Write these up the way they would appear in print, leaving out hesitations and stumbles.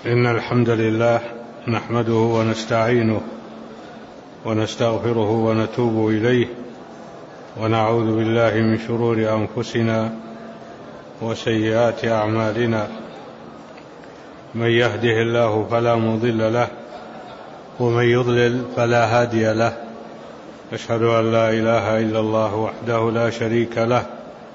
إن الحمد لله نحمده ونستعينه ونستغفره ونتوب إليه ونعوذ بالله من شرور أنفسنا وسيئات أعمالنا. من يهده الله فلا مضل له ومن يضلل فلا هادي له. أشهد أن لا إله إلا الله وحده لا شريك له،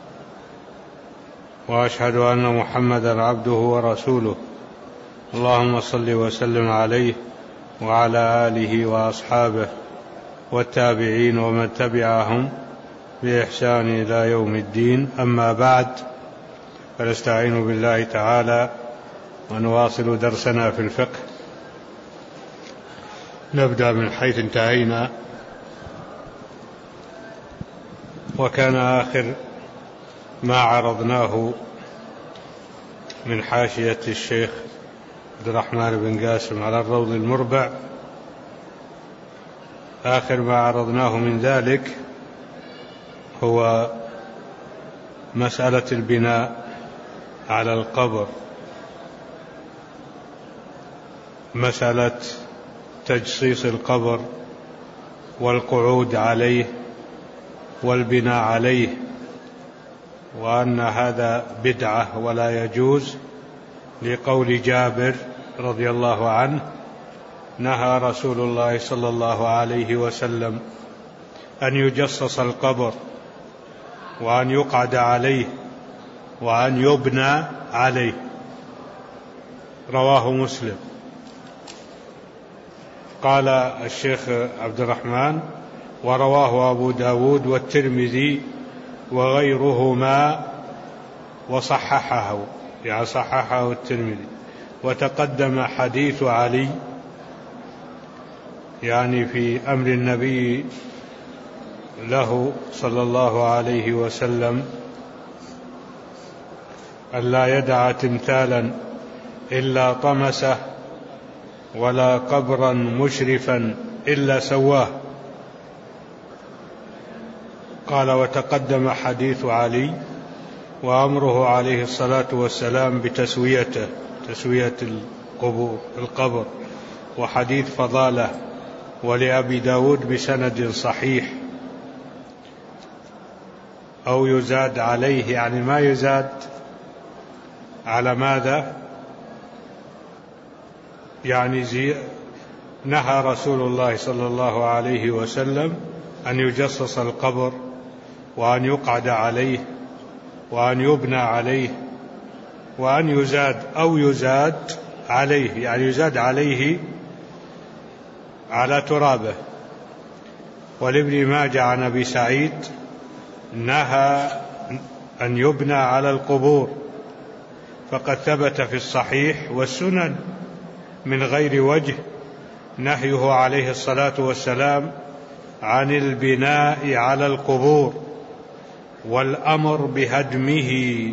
وأشهد أن محمدا عبده ورسوله. اللهم صل وسلم عليه وعلى آله وأصحابه والتابعين ومن تبعهم بإحسان إلى يوم الدين. أما بعد، فنستعين بالله تعالى ونواصل درسنا في الفقه. نبدأ من حيث انتهينا، وكان آخر ما عرضناه من حاشية الشيخ عبد الرحمن بن قاسم على الروض المربع، آخر ما عرضناه من ذلك هو مسألة البناء على القبر، مسألة تجصيص القبر والقعود عليه والبناء عليه، وأن هذا بدعة ولا يجوز، لقول جابر رضي الله عنه: نهى رسول الله صلى الله عليه وسلم أن يجصص القبر وأن يقعد عليه وأن يبنى عليه. رواه مسلم. قال الشيخ عبد الرحمن: ورواه أبو داود والترمذي وغيرهما وصححه، يعني صححه الترمذي. وتقدم حديث علي، يعني في أمر النبي له صلى الله عليه وسلم ألا يدع تمثالا إلا طمسه ولا قبرا مشرفا إلا سواه. قال: وتقدم حديث علي وأمره عليه الصلاة والسلام بتسويته، تسوية القبر، وحديث فضالة ولأبي داود بسند صحيح. أو يزاد عليه، يعني ما يزاد على ماذا؟ يعني نهى رسول الله صلى الله عليه وسلم أن يجصص القبر وأن يقعد عليه وأن يبنى عليه وأن يزاد أو يزاد عليه، يعني يزاد عليه على ترابه. ولابن ماجه عن أبي سعيد: نهى أن يبنى على القبور، فقد ثبت في الصحيح والسنن من غير وجه نهيه عليه الصلاة والسلام عن البناء على القبور والأمر بهدمه.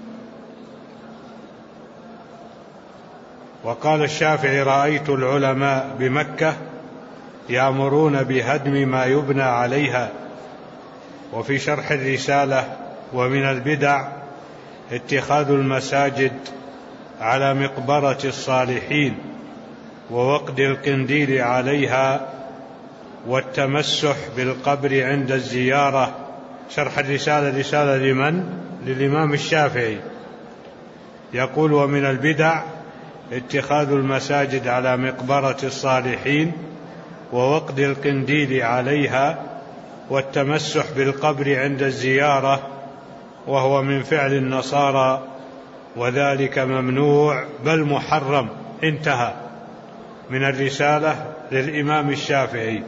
وقال الشافعي: رأيت العلماء بمكة يأمرون بهدم ما يبنى عليها. وفي شرح الرسالة: ومن البدع اتخاذ المساجد على مقبرة الصالحين ووقد القنديل عليها والتمسح بالقبر عند الزيارة. شرح الرسالة، رسالة لمن؟ للإمام الشافعي. يقول: ومن البدع اتخاذ المساجد على مقبرة الصالحين ووقد القنديل عليها والتمسح بالقبر عند الزيارة، وهو من فعل النصارى، وذلك ممنوع بل محرم. انتهى من الرسالة للإمام الشافعي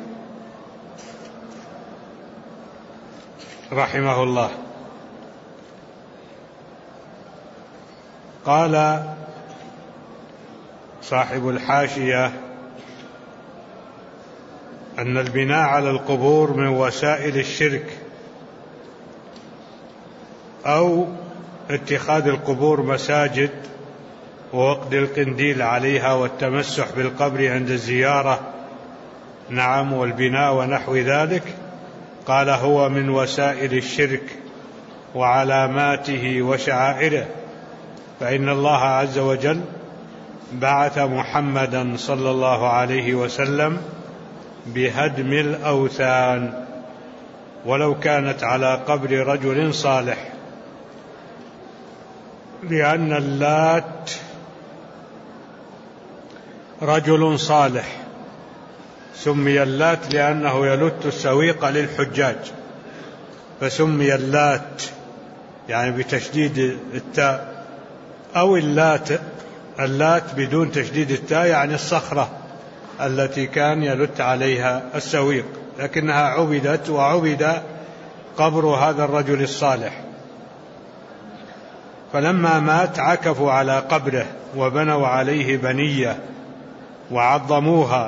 رحمه الله. قال صاحب الحاشية: أن البناء على القبور من وسائل الشرك، أو اتخاذ القبور مساجد ووقد القنديل عليها والتمسح بالقبر عند الزيارة، نعم، والبناء ونحو ذلك. قال: هو من وسائل الشرك وعلاماته وشعائره، فإن الله عز وجل بعث محمدا صلى الله عليه وسلم بهدم الأوثان ولو كانت على قبر رجل صالح، لأن اللات رجل صالح، سمي اللات لأنه يلت السويق للحجاج فسمي اللات، يعني بتشديد التاء، أو اللات بدون تشديد التاء يعني الصخرة التي كان يلت عليها السويق، لكنها عبدت وعبد قبر هذا الرجل الصالح. فلما مات عكفوا على قبره وبنوا عليه بنية وعظموها،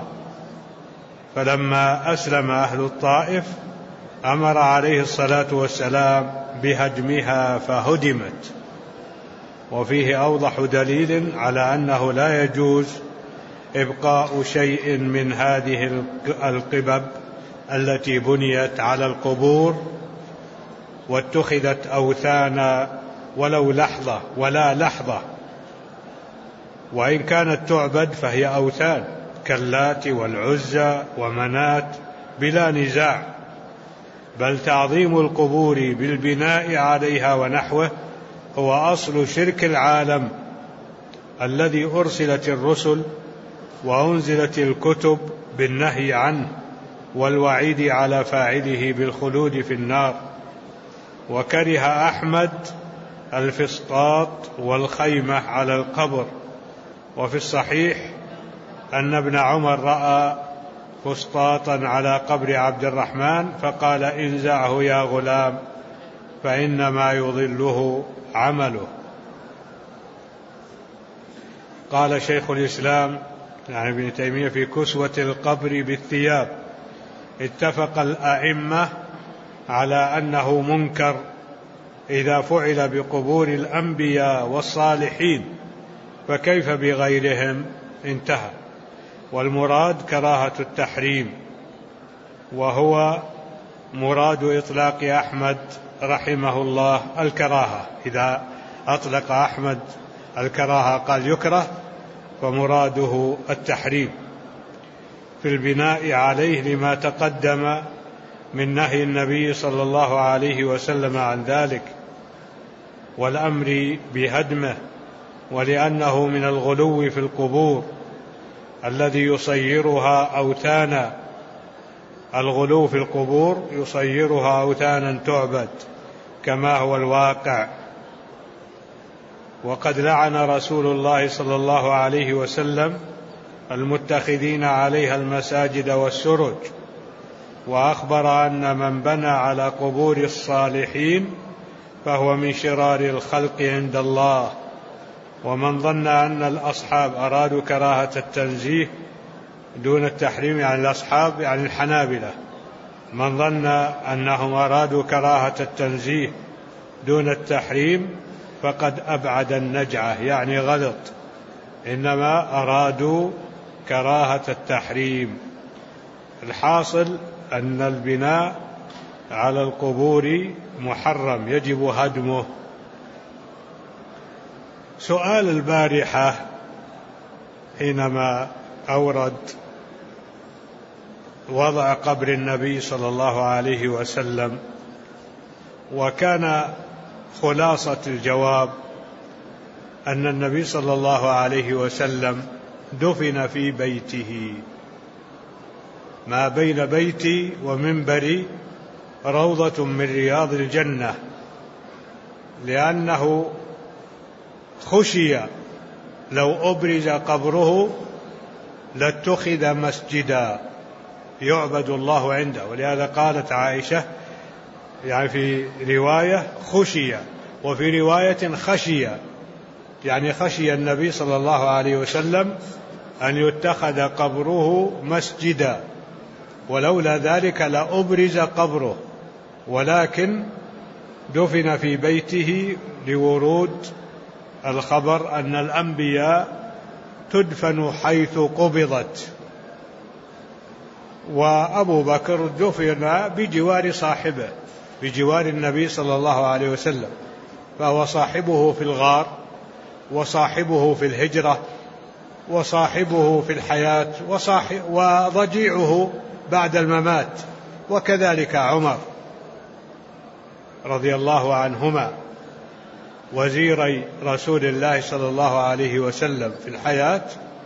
فلما أسلم أهل الطائف أمر عليه الصلاة والسلام بهدمها فهدمت. وفيه أوضح دليل على أنه لا يجوز إبقاء شيء من هذه القبب التي بنيت على القبور واتخذت أوثانا ولو لحظة ولا لحظة، وإن كانت تعبد فهي أوثان كاللات والعزى ومنات بلا نزاع، بل تعظيم القبور بالبناء عليها ونحوه هو أصل شرك العالم الذي أرسلت الرسل وأنزلت الكتب بالنهي عنه والوعيد على فاعله بالخلود في النار. وكره أحمد الفسطاط والخيمة على القبر. وفي الصحيح أن ابن عمر رأى فسطاطا على قبر عبد الرحمن فقال انزعه يا غلام فإنما يضله عمله. قال شيخ الإسلام يعني ابن تيمية في كسوة القبر بالثياب: اتفق الأئمة على أنه منكر إذا فعل بقبور الأنبياء والصالحين، فكيف بغيرهم؟ انتهى. والمراد كراهة التحريم، وهو مراد إطلاق أحمد رحمه الله الكراهة. إذا أطلق أحمد الكراهة قال يكره، فمراده التحريم في البناء عليه لما تقدم من نهي النبي صلى الله عليه وسلم عن ذلك والأمر بهدمه، ولأنه من الغلو في القبور الذي يصيرها أوثانا. الغلو في القبور يصيرها أوثانا تعبد كما هو الواقع. وقد لعن رسول الله صلى الله عليه وسلم المتخذين عليها المساجد والسرج، وأخبر أن من بنى على قبور الصالحين فهو من شرار الخلق عند الله. ومن ظن أن الأصحاب أرادوا كراهة التنزيه دون التحريم، يعني الأصحاب يعني الحنابلة، من ظن أنهم أرادوا كراهة التنزيه دون التحريم فقد أبعد النجعة، يعني غلط، إنما أرادوا كراهة التحريم. الحاصل أن البناء على القبور محرم يجب هدمه. سؤال البارحة حينما أورد وضع قبر النبي صلى الله عليه وسلم، وكان خلاصة الجواب أن النبي صلى الله عليه وسلم دفن في بيته، ما بين بيتي ومنبري روضة من رياض الجنة، لأنه خشي لو أبرز قبره لاتخذ مسجدا يعبد الله عنده. ولهذا قالت عائشة يعني في رواية خشي، وفي رواية خشي، يعني خشي النبي صلى الله عليه وسلم أن يتخذ قبره مسجدا، ولولا ذلك لأبرز قبره، ولكن دفن في بيته لورود الخبر أن الأنبياء تدفن حيث قبضت. وأبو بكر دفن بجوار صاحبه، بجوار النبي صلى الله عليه وسلم، فهو صاحبه في الغار وصاحبه في الهجرة وصاحبه في الحياة وضجيعه بعد الممات، وكذلك عمر رضي الله عنهما، وزيري رسول الله صلى الله عليه وسلم في الحياة،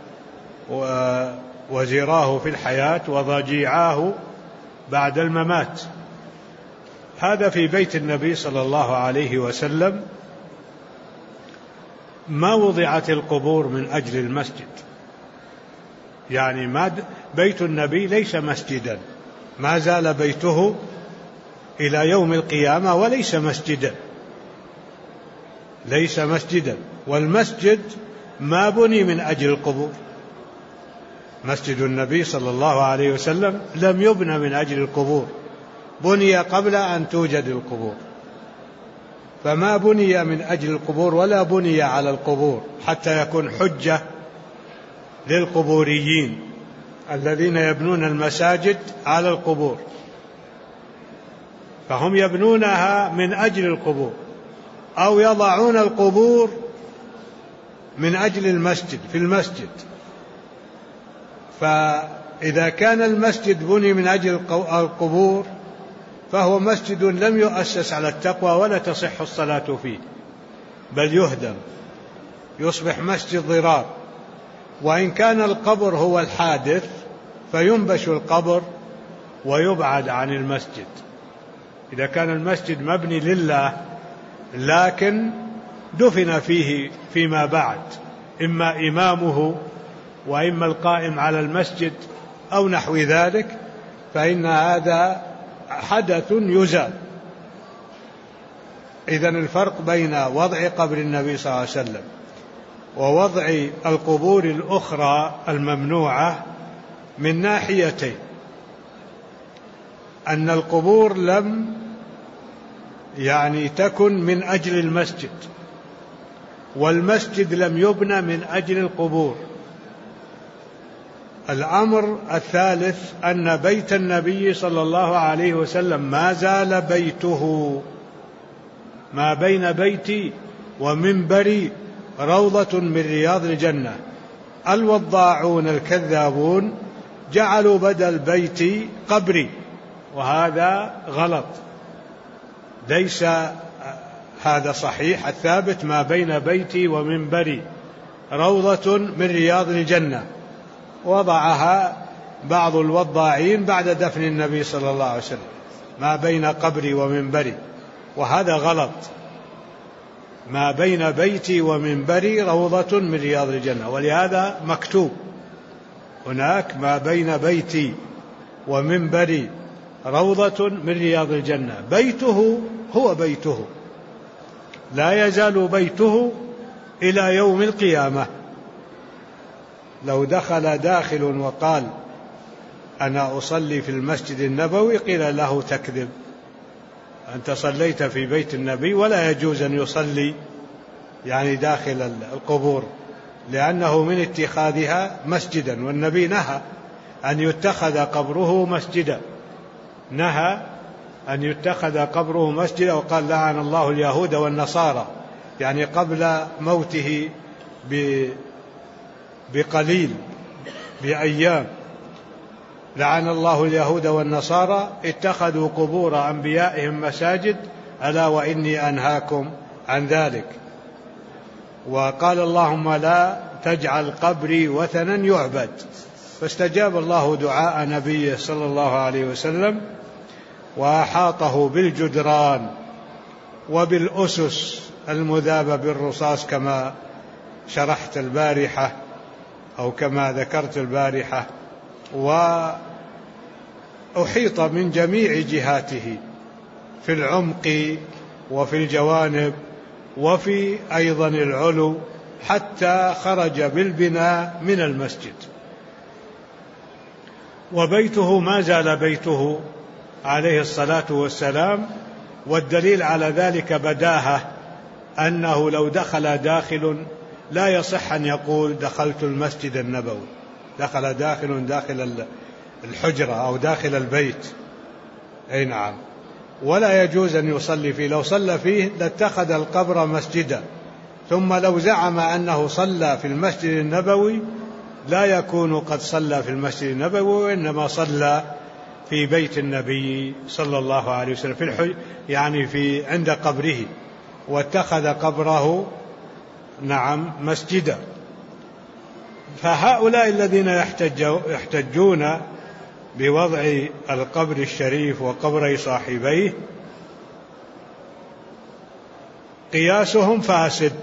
وزيراه في الحياة وضجيعاه بعد الممات. هذا في بيت النبي صلى الله عليه وسلم ما وضعت القبور من أجل المسجد، يعني بيت النبي ليس مسجدا، ما زال بيته إلى يوم القيامة وليس مسجدا، ليس مسجدا. والمسجد ما بني من أجل القبور، مسجد النبي صلى الله عليه وسلم لم يبنى من أجل القبور، بني قبل أن توجد القبور، فما بني من أجل القبور ولا بني على القبور حتى يكون حجة للقبوريين الذين يبنون المساجد على القبور، فهم يبنونها من أجل القبور أو يضعون القبور من أجل المسجد في المسجد. فإذا كان المسجد بني من أجل القبور فهو مسجد لم يؤسس على التقوى ولا تصح الصلاة فيه، بل يهدم، يصبح مسجد ضرار. وإن كان القبر هو الحادث فينبش القبر ويبعد عن المسجد. إذا كان المسجد مبني لله لكن دفن فيه فيما بعد إما إمامه وإما القائم على المسجد أو نحو ذلك، فإن هذا حدث يزال. إذن الفرق بين وضع قبر النبي صلى الله عليه وسلم ووضع القبور الأخرى الممنوعة من ناحيتين: أن القبور لم تكن من أجل المسجد، والمسجد لم يبنى من أجل القبور. الأمر الثالث أن بيت النبي صلى الله عليه وسلم ما زال بيته، ما بين بيتي ومنبري روضة من رياض الجنة. الوضاعون الكذابون جعلوا بدل بيتي قبري، وهذا غلط، ليس هذا صحيح. الثابت ما بين بيتي ومنبري روضة من رياض الجنة، وضعها بعض الوضاعين بعد دفن النبي صلى الله عليه وسلم، ما بين قبري ومنبري، وهذا غلط. ما بين بيتي ومنبري روضة من رياض الجنة، ولهذا مكتوب هناك ما بين بيتي ومنبري روضة من رياض الجنة. بيته هو بيته، لا يزال بيته إلى يوم القيامة. لو دخل داخل وقال أنا أصلي في المسجد النبوي قيل له تكذب، أنت صليت في بيت النبي، ولا يجوز أن يصلي داخل القبور، لأنه من اتخاذها مسجدا، والنبي نهى أن يتخذ قبره مسجدا، نهى أن يتخذ قبره مسجدا، وقال لعن الله اليهود والنصارى، قبل موته بقليل بأيام، لعن الله اليهود والنصارى اتخذوا قبور أنبيائهم مساجد ألا وإني أنهاكم عن ذلك. وقال اللهم لا تجعل قبري وثنا يعبد، فاستجاب الله دعاء نبيه صلى الله عليه وسلم، وأحاطه بالجدران وبالأسس المذابة بالرصاص كما شرحت البارحة أو كما ذكرت البارحة، وأحيط من جميع جهاته في العمق وفي الجوانب وفي أيضا العلو، حتى خرج بالبناء من المسجد. وبيته ما زال بيته عليه الصلاة والسلام، والدليل على ذلك بداهة أنه لو دخل داخل لا يصح أن يقول دخلت المسجد النبوي، دخل داخل الحجرة أو داخل البيت، أي نعم، ولا يجوز أن يصلي فيه. لو صلى فيه لاتخذ القبر مسجدا، ثم لو زعم أنه صلى في المسجد النبوي لا يكون قد صلى في المسجد النبوي، وإنما صلى في بيت النبي صلى الله عليه وسلم في عند قبره، واتخذ قبره مسجدا. فهؤلاء الذين يحتجون بوضع القبر الشريف وقبر صاحبيه قياسهم فاسد،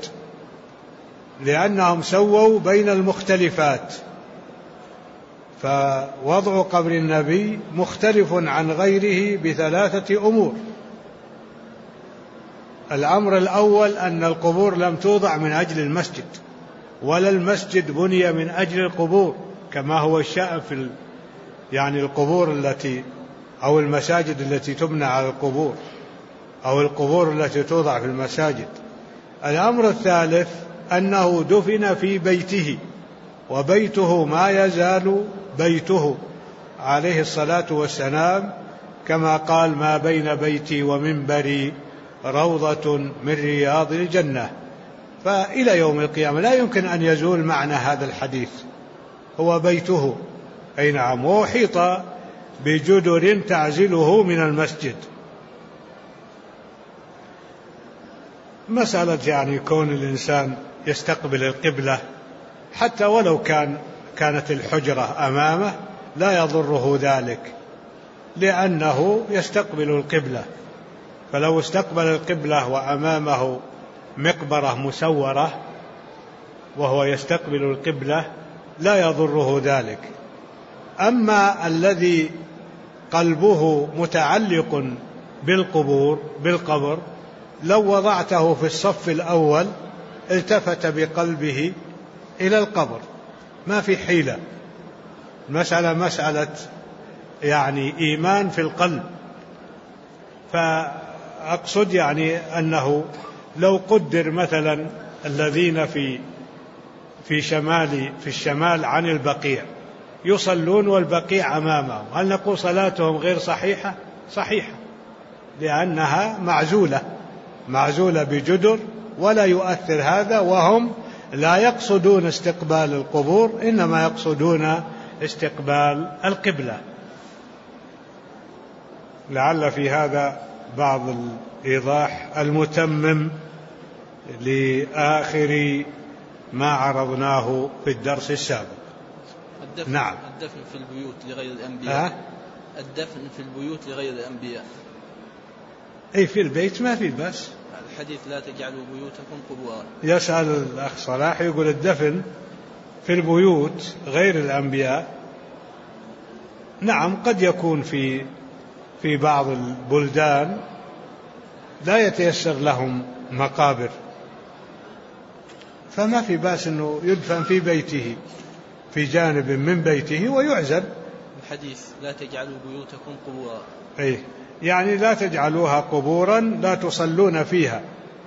لأنهم سووا بين المختلفات. فوضع قبر النبي مختلف عن غيره بثلاثة أمور. الأمر الأول أن القبور لم توضع من أجل المسجد، ولا المسجد بني من أجل القبور كما هو الشأن في القبور التي أو المساجد التي تبنى على القبور، أو القبور التي توضع في المساجد. الأمر الثالث أنه دفن في بيته، وبيته ما يزال بيته عليه الصلاة والسلام، كما قال: ما بين بيتي ومنبري روضة من رياض الجنة. فإلى يوم القيامة لا يمكن أن يزول معنى هذا الحديث، هو بيته وأحيط بجدر تعزله من المسجد. مسألة كون الإنسان يستقبل القبلة حتى ولو كانت الحجرة أمامه لا يضره ذلك، لأنه يستقبل القبلة. فلو استقبل القبلة وأمامه مقبرة مسورة وهو يستقبل القبلة لا يضره ذلك. أما الذي قلبه متعلق بالقبر لو وضعته في الصف الأول التفت بقلبه إلى القبر، ما في حيلة. مسألة إيمان في القلب. فأقصد أنه لو قدر مثلا الذين في الشمال عن البقيع يصلون والبقيع أمامهم، هل نقول صلاتهم غير صحيحة؟ صحيحة، لأنها معزولة بجدر، ولا يؤثر هذا، وهم لا يقصدون استقبال القبور، إنما يقصدون استقبال القبلة. لعل في هذا بعض الإيضاح المتمم لآخر ما عرضناه في الدرس السابق. نعم. الدفن في البيوت لغير الأنبياء. الدفن في البيوت لغير الأنبياء. أي في البيت ما في بس. الحديث لا تجعلوا بيوتكم قبورا. يسأل الأخ صلاح يقول الدفن في البيوت غير الأنبياء. نعم، قد يكون في بعض البلدان لا يتيسر لهم مقابر، فما في بأس أنه يدفن في بيته، في جانب من بيته ويعزل. الحديث لا تجعلوا بيوتكم قبورا، لا تجعلوها قبورا، لا تصلون فيها،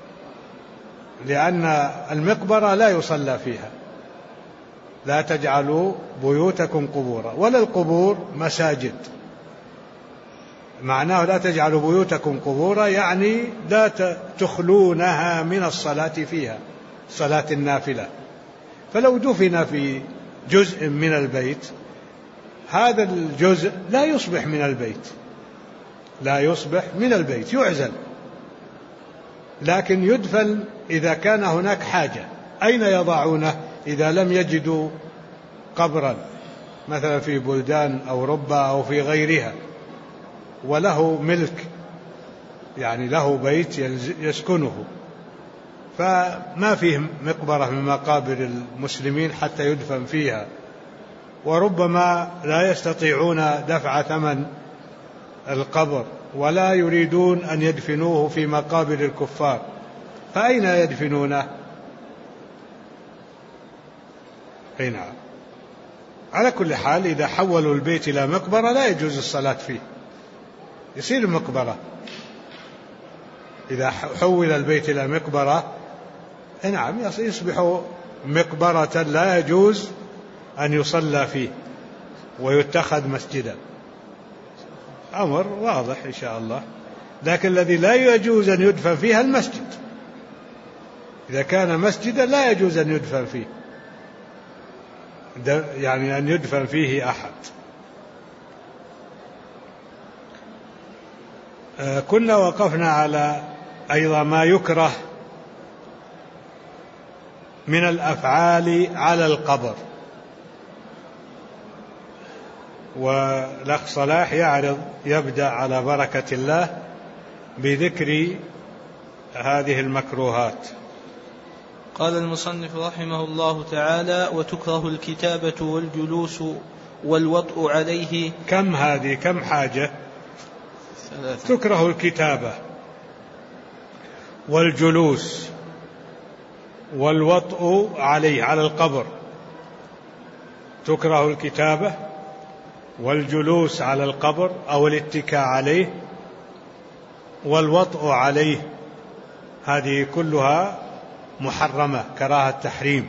لأن المقبرة لا يصلى فيها. لا تجعلوا بيوتكم قبورا، ولا القبور مساجد. معناه لا تجعلوا بيوتكم قبورا لا تخلونها من الصلاة فيها، صلاة النافلة. فلو دفن في جزء من البيت، هذا الجزء لا يصبح من البيت، يعزل. لكن يدفن إذا كان هناك حاجة. أين يضعونه إذا لم يجدوا قبرا، مثلا في بلدان أوروبا أو في غيرها، وله ملك، له بيت يسكنه، فما فيه مقبرة من مقابر المسلمين حتى يدفن فيها، وربما لا يستطيعون دفع ثمن القبر، ولا يريدون أن يدفنوه في مقابر الكفار، فأين يدفنونه؟ نعم. على كل حال إذا حولوا البيت إلى مقبرة لا يجوز الصلاة فيه، يصير مقبرة. إذا حول البيت إلى مقبرة نعم يصبح مقبرة لا يجوز أن يصلى فيه ويتخذ مسجدا. أمر واضح إن شاء الله. لكن الذي لا يجوز أن يدفن فيها المسجد. إذا كان مسجدا لا يجوز أن يدفن فيه. يعني أن يدفن فيه أحد. كنا وقفنا على أيضا ما يكره من الأفعال على القبر، والأخ صلاح يبدأ على بركة الله بذكر هذه المكروهات. قال المصنف رحمه الله تعالى: وتكره الكتابة والجلوس والوطء عليه. كم حاجة؟ 3. تكره الكتابة والجلوس والوطء عليه، على القبر. تكره الكتابة والجلوس على القبر أو الاتكاء عليه والوطء عليه، هذه كلها محرمة كراهة تحريم.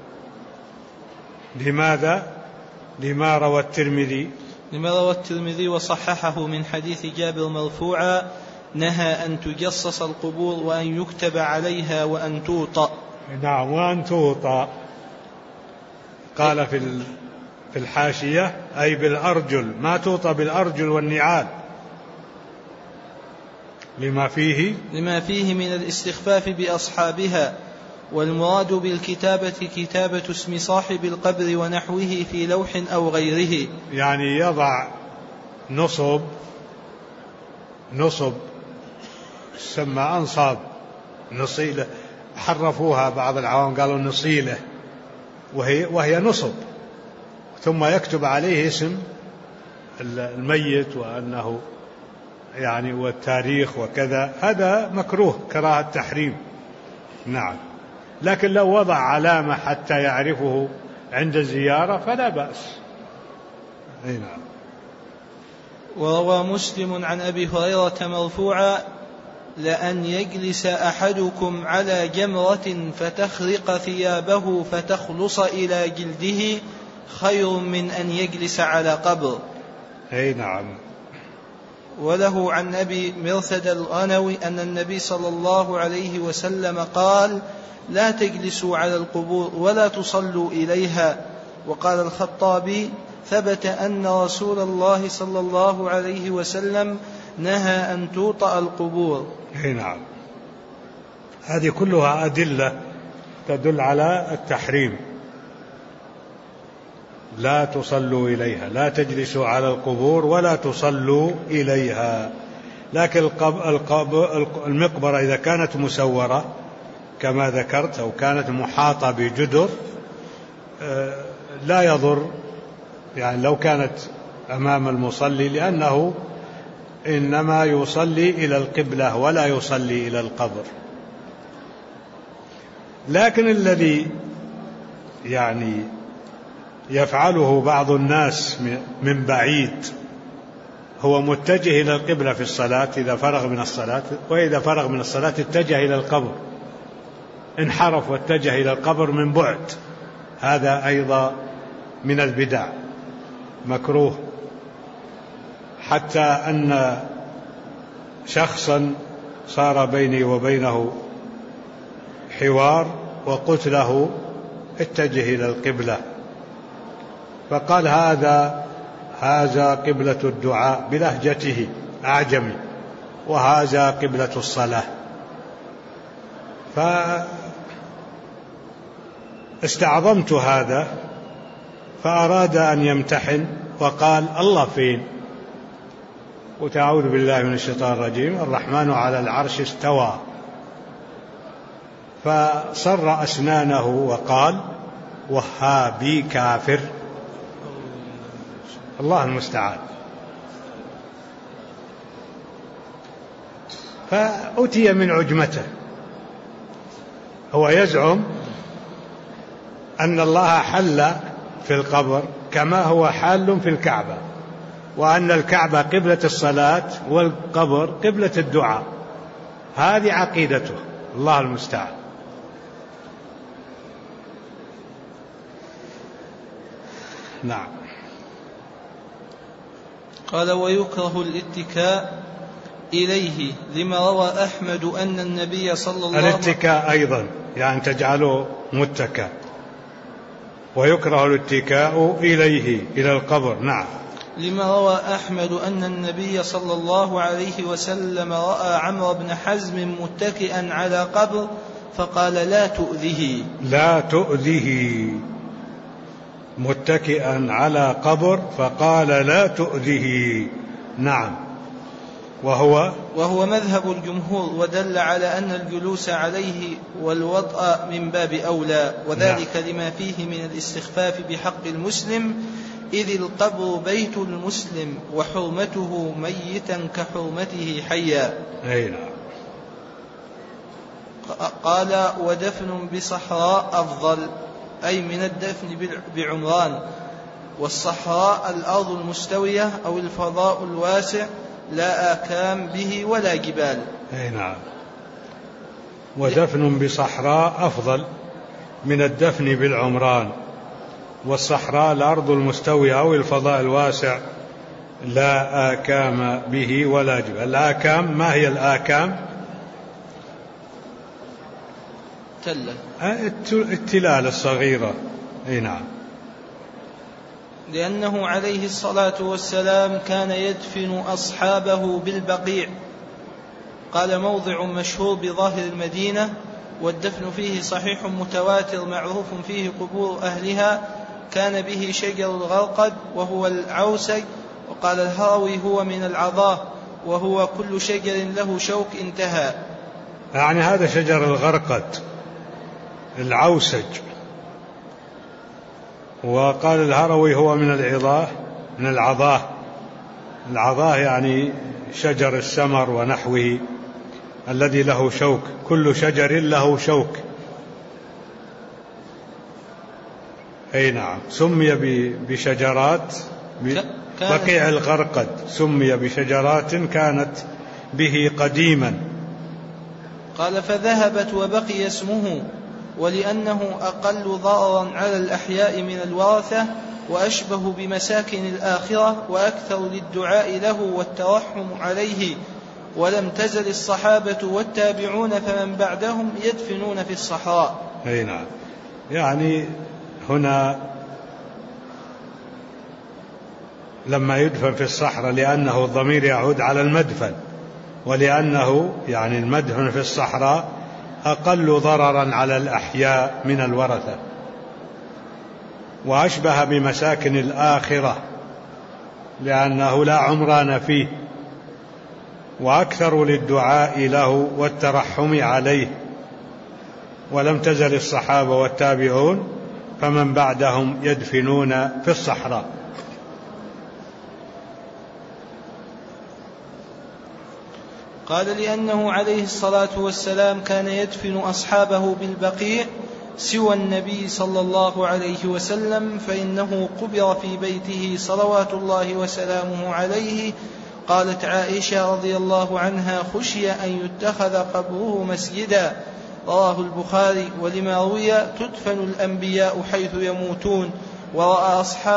لماذا؟ لما روى الترمذي وصححه من حديث جابر مرفوعا: نهى أن تجصص القبور وأن يكتب عليها وأن توطأ. نعم، وأن توطأ. قال في الحاشية أي بالأرجل، ما توطأ بالأرجل والنعال، لما فيه من الاستخفاف بأصحابها. والمراد بالكتابة كتابة اسم صاحب القبر ونحوه في لوح أو غيره، يعني يضع نصب سمى أنصاب، نصيلة، حرفوها بعض العوام قالوا نصيلة، وهي نصب، ثم يكتب عليه اسم الميت وأنه يعني والتاريخ وكذا، هذا مكروه كراهة تحريم. نعم، لكن لو وضع علامة حتى يعرفه عند الزيارة فلا بأس. نعم. وروى مسلم عن أبي هريرة مرفوعا: لأن يجلس أحدكم على جمرة فتخرق ثيابه فتخلص إلى جلده خير من أن يجلس على قبر. نعم. وله عن أبي مرثد الغنوي أن النبي صلى الله عليه وسلم قال: لا تجلسوا على القبور ولا تصلوا إليها. وقال الخطابي: ثبت أن رسول الله صلى الله عليه وسلم نهى أن توطأ القبور. نعم، هذه كلها أدلة تدل على التحريم. لا تصلوا إليها، لا تجلسوا على القبور ولا تصلوا إليها. لكن المقبرة إذا كانت مسورة كما ذكرت أو كانت محاطة بجدر لا يضر، يعني لو كانت أمام المصلي، لأنه إنما يصلي إلى القبلة ولا يصلي إلى القبر. لكن الذي يعني يفعله بعض الناس من بعيد، هو متجه إلى القبلة في الصلاة إذا فرغ من الصلاة، وإذا فرغ من الصلاة اتجه إلى القبر، انحرف واتجه إلى القبر من بعد، هذا أيضا من البدع مكروه. حتى أن شخصا صار بيني وبينه حوار وقلت له اتجه إلى القبلة، فقال هذا قبلة الدعاء بلهجته أعجمي، وهذا قبلة الصلاة. فاستعظمت هذا، فأراد أن يمتحن وقال الله فين؟ قلت أعوذ بالله من الشيطان الرجيم، الرحمن على العرش استوى. فصر أسنانه وقال وهابي كافر. الله المستعان. فأتي من عجمته، هو يزعم أن الله حل في القبر كما هو حال في الكعبة، وأن الكعبة قبلة الصلاة والقبر قبلة الدعاء. هذه عقيدته، الله المستعان. نعم. قال: ويكره الاتكاء إليه، لما روى أحمد أن النبي صلى الله عليه وسلم الاتكاء أيضا يعني تجعله متكا. ويكره الاتكاء إليه إلى القبر. نعم. لما روى أحمد أن النبي صلى الله عليه وسلم رأى عمرو بن حزم متكئا على قبر فقال لا تؤذه. لا تؤذه، متكئا على قبر فقال لا تؤذه. نعم. وهو مذهب الجمهور، ودل على أن الجلوس عليه والوطأ من باب أولى، وذلك لما فيه من الاستخفاف بحق المسلم، إذ القبر بيت المسلم وحرمته ميتا كحرمته حيا. قال ودفن بصحراء أفضل، أي من الدفن بعمران، والصحراء الأرض المستوية أو الفضاء الواسع لا آكام به ولا جبال. نعم. ودفن بصحراء أفضل من الدفن بالعمران، والصحراء الأرض المستوية أو الفضاء الواسع لا آكام به ولا جبال. الآكام، ما هي الآكام؟ التلال الصغيرة. نعم. لأنه عليه الصلاة والسلام كان يدفن أصحابه بالبقيع. قال موضع مشهور بظاهر المدينة، والدفن فيه صحيح متواتر معروف فيه قبور أهلها، كان به شجر الغرقد وهو العوسج. وقال الهروي هو من العضاه، وهو كل شجر له شوك انتهى. يعني هذا شجر الغرقد العوسج. وقال الهروي هو من العضاه، من العضاه. العضاه يعني شجر السمر ونحوه الذي له شوك، كل شجر له شوك. نعم. سمي بشجرات بقيع الغرقد، سمي بشجرات كانت به قديما. قال فذهبت وبقي اسمه، ولأنه أقل ضررا على الأحياء من الورثة، وأشبه بمساكن الآخرة، وأكثر للدعاء له والترحم عليه. ولم تزل الصحابة والتابعون فمن بعدهم يدفنون في الصحراء. نعم. يعني هنا لما يدفن في الصحراء لأنه الضمير يعود على المدفن، ولأنه يعني المدفن في الصحراء أقل ضررا على الأحياء من الورثة، وأشبه بمساكن الآخرة لأنه لا عمران فيه، وأكثر للدعاء له والترحم عليه. ولم تزل الصحابة والتابعون فمن بعدهم يدفنون في الصحراء. قال لأنه عليه الصلاة والسلام كان يدفن أصحابه بالبقيع سوى النبي صلى الله عليه وسلم، فإنه قبر في بيته صلوات الله وسلامه عليه. قالت عائشة رضي الله عنها خشي أن يتخذ قبره مسجدا. رواه البخاري. ولما روي تدفن الأنبياء حيث يموتون، ورأى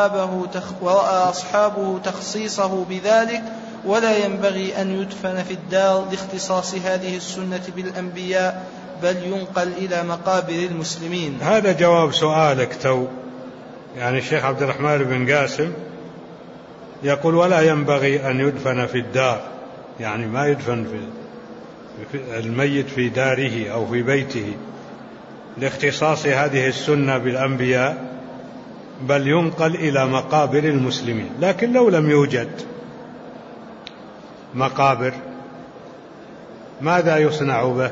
أصحابه تخصيصه بذلك، ولا ينبغي أن يدفن في الدار لاختصاص هذه السنة بالأنبياء، بل ينقل إلى مقابر المسلمين. هذا جواب سؤالك تو. يعني الشيخ عبد الرحمن بن قاسم يقول ولا ينبغي أن يدفن في الدار، يعني ما يدفن في الميت في داره أو في بيته لاختصاص هذه السنة بالأنبياء، بل ينقل إلى مقابر المسلمين. لكن لو لم يوجد مقابر ماذا يصنع به؟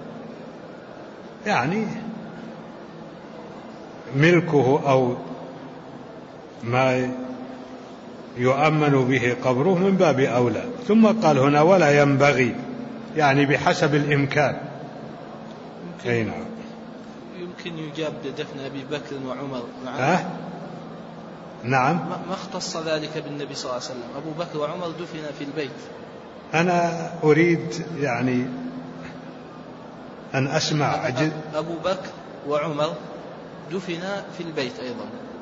يعني ملكه أو ما يؤمن به قبره من باب أولى. ثم قال هنا ولا ينبغي، يعني بحسب الإمكان. يمكن يجاب دفن أبي بكر وعمر. نعم. ما اختص ذلك بالنبي صلى الله عليه وسلم؟ أبو بكر وعمر دفن في البيت. أنا أريد يعني أن أسمع. أبو بكر وعمر دفن في البيت أيضا.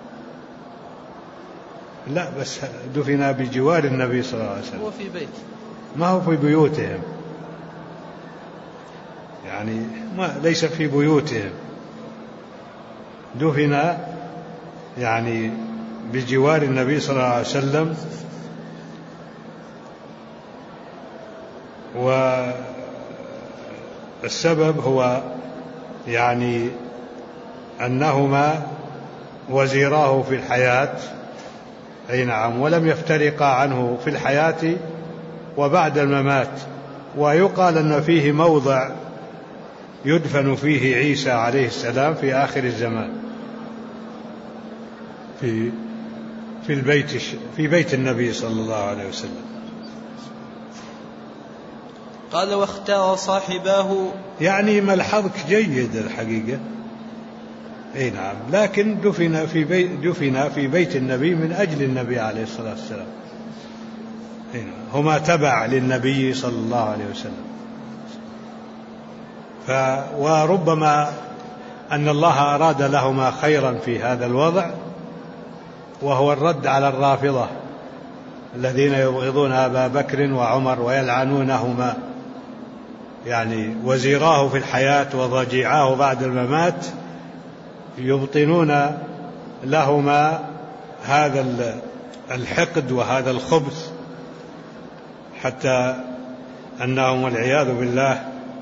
لا بس دفن بجوار النبي صلى الله عليه وسلم. هو في بيت، ما هو في بيوتهم، يعني ليس في بيوتهم، دفن يعني بجوار النبي صلى الله عليه وسلم، والسبب هو يعني أنهما وزيراه في الحياة، أي نعم، ولم يفترقا عنه في الحياة وبعد الممات. ويقال أن فيه موضع يدفن فيه عيسى عليه السلام في آخر الزمان في بيت النبي صلى الله عليه وسلم. قال واختار صاحباه، يعني ملحظك جيد الحقيقة، أي نعم، لكن دفن في بيت النبي من أجل النبي عليه الصلاة والسلام، هما تبع للنبي صلى الله عليه وسلم. وربما أن الله أراد لهما خيرا في هذا الوضع، وهو الرد على الرافضة الذين يبغضون أبا بكر وعمر ويلعنونهما، يعني وزيراه في الحياة وضجيعاه بعد الممات، يبطنون لهما هذا الحقد وهذا الخبث، حتى أنهم والعياذ بالله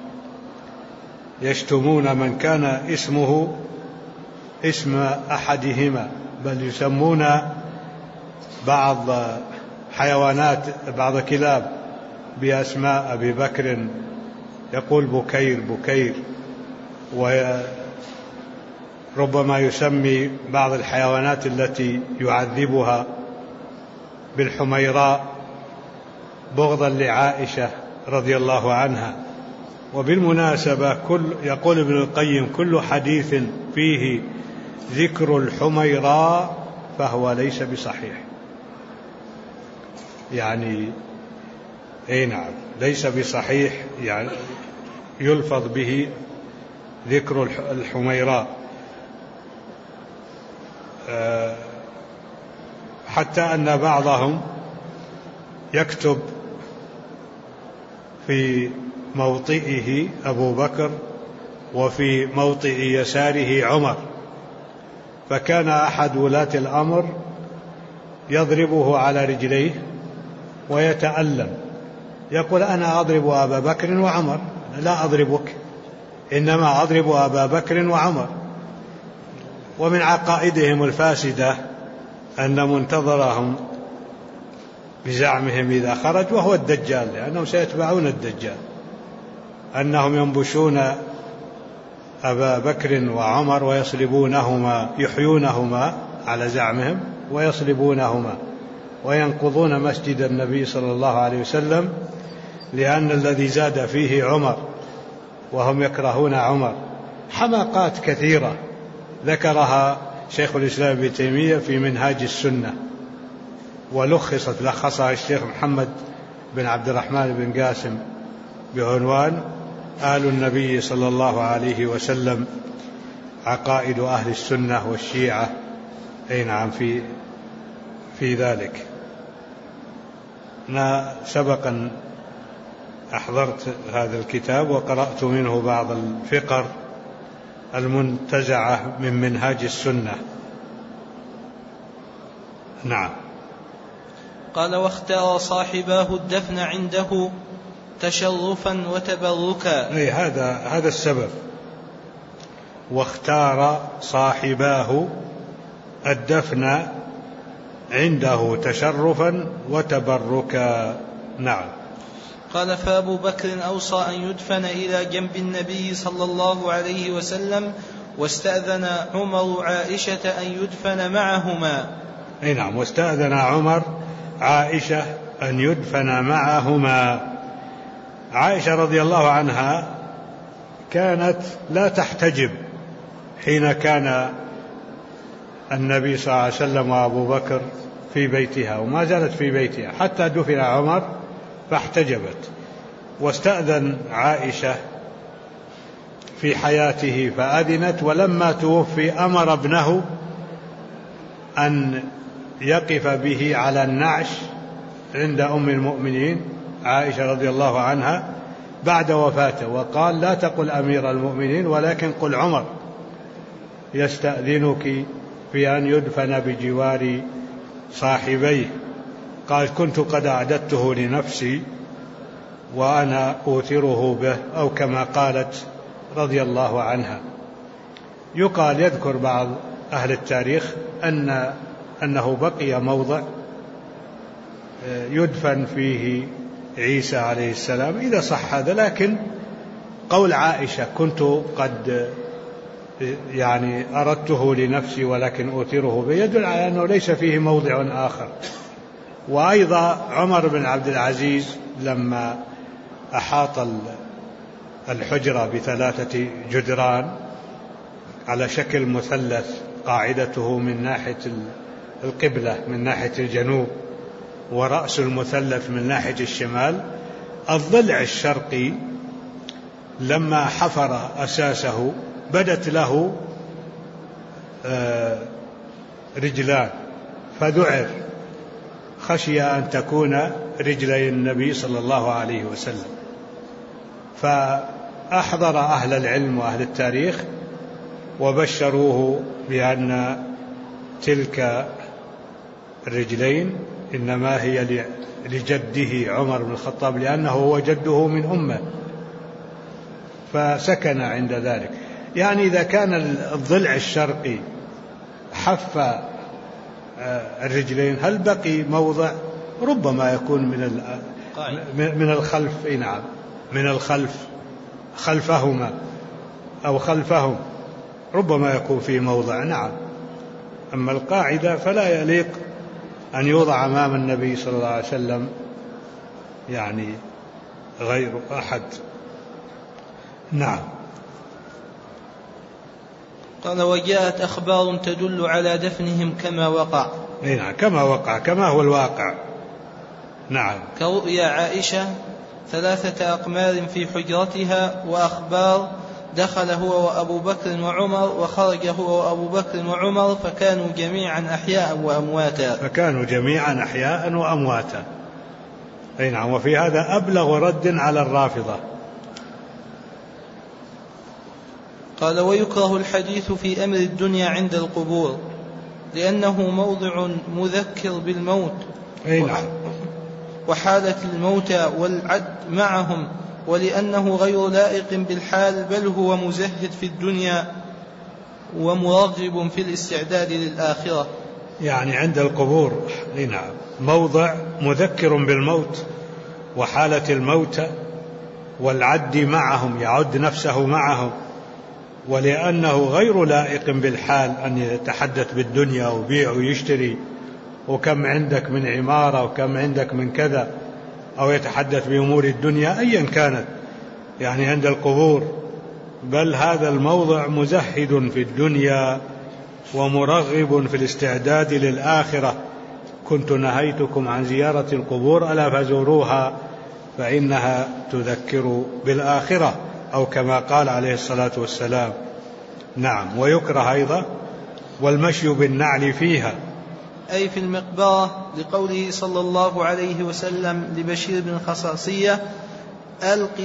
يشتمون من كان اسمه اسم أحدهما، بل يسمون بعض حيوانات، بعض كلاب بأسماء أبي بكر، يقول بكير بكير، وربما يسمي بعض الحيوانات التي يعذبها بالحميراء بغضا لعائشة رضي الله عنها. وبالمناسبة يقول ابن القيم: كل حديث فيه ذكر الحميراء فهو ليس بصحيح. يعني أي نعم، ليس بصحيح، يعني يلفظ به ذكر الحميراء، حتى أن بعضهم يكتب في موطئه أبو بكر وفي موطئ يساره عمر، فكان أحد ولاة الأمر يضربه على رجليه ويتألم، يقول: أنا أضرب أبا بكر وعمر، لا أضربك، إنما أضرب أبا بكر وعمر. ومن عقائدهم الفاسدة أن منتظرهم بزعمهم إذا خرج وهو الدجال، لأنهم سيتبعون الدجال، أنهم ينبشون أبا بكر وعمر ويصلبونهما، يحيونهما على زعمهم ويصلبونهما، وينقضون مسجد النبي صلى الله عليه وسلم، لأن الذي زاد فيه عمر وهم يكرهون عمر. حماقات كثيرة ذكرها شيخ الإسلام ابن تيمية في منهاج السنة، لخصها الشيخ محمد بن عبد الرحمن بن قاسم بعنوان: آل النبي صلى الله عليه وسلم، عقائد أهل السنة والشيعة. أي نعم، في ذلك. أنا سبقا أحضرت هذا الكتاب وقرأت منه بعض الفقر المنتزعة من منهاج السنة. نعم. قال واختار صاحباه الدفن عنده تشرفا وتبركا. أي هذا السبب، واختار صاحباه الدفن عنده تشرفا وتبركا. نعم. قال فأبو بكر أوصى أن يدفن إلى جنب النبي صلى الله عليه وسلم، واستأذن عمر عائشة أن يدفن معهما. أي نعم، واستأذن عمر عائشة أن يدفن معهما. عائشة رضي الله عنها كانت لا تحتجب حين كان النبي صلى الله عليه وسلم وأبو بكر في بيتها، وما زالت في بيتها حتى دفن عمر فاحتجبت. واستأذن عائشة في حياته فأذنت، ولما توفي أمر ابنه أن يقف به على النعش عند أم المؤمنين عائشة رضي الله عنها بعد وفاته، وقال: لا تقل أمير المؤمنين ولكن قل عمر يستأذنك في أن يدفن بجوار صاحبيه. قال كنت قد أعددته لنفسي وأنا أوثره به، أو كما قالت رضي الله عنها. يقال يذكر بعض أهل التاريخ أنه بقي موضع يدفن فيه عيسى عليه السلام، إذا صح هذا. لكن قول عائشة كنت قد أردته لنفسي ولكن أوثره به يدل على أنه ليس فيه موضع آخر. وأيضا عمر بن عبد العزيز لما أحاط الحجرة ب3 جدران على شكل مثلث، قاعدته من ناحية القبلة من ناحية الجنوب ورأس المثلث من ناحية الشمال، الضلع الشرقي لما حفر أساسه بدت له رجلان فذعر، خشي أن تكون رجلي النبي صلى الله عليه وسلم. فأحضر أهل العلم وأهل التاريخ وبشروه بأن تلك الرجلين إنما هي لجده عمر بن الخطاب، لأنه هو جده من أمه، فسكن عند ذلك. إذا كان الضلع الشرقي حف الرجلين، هل بقي موضع؟ ربما يكون من الخلف. نعم، من الخلف، خلفهما أو خلفهم، ربما يكون في موضع. نعم. أما القاعدة فلا يليق أن يوضع أمام النبي صلى الله عليه وسلم غير أحد. نعم. قال وجاءت أخبار تدل على دفنهم كما وقع. نعم، كما وقع، كما هو الواقع. نعم. كرؤيا عائشة 3 أقمار في حجرتها، وأخبار دخل هو وأبو بكر وعمر وخرج هو وأبو بكر وعمر فكانوا جميعا أحياء وأمواتا. نعم. وفي هذا أبلغ رد على الرافضة. قال ويكره الحديث في أمر الدنيا عند القبور لأنه موضع مذكر بالموت وحالة الموتى والعد معهم، ولأنه غير لائق بالحال، بل هو مزهد في الدنيا ومرغب في الاستعداد للآخرة. عند القبور نعم موضع مذكر بالموت وحالة الموتى والعد معهم، يعد نفسه معهم، ولأنه غير لائق بالحال أن يتحدث بالدنيا وبيع ويشتري وكم عندك من عمارة وكم عندك من كذا، أو يتحدث بأمور الدنيا أيا كانت عند القبور. بل هذا الموضع مزهد في الدنيا ومرغب في الاستعداد للآخرة. كنت نهيتكم عن زيارة القبور ألا فزوروها فإنها تذكر بالآخرة، أو كما قال عليه الصلاة والسلام. نعم. ويكره أيضا والمشي بالنعل فيها، أي في المقبرة، لقوله صلى الله عليه وسلم لبشير بن الخصاصية ألق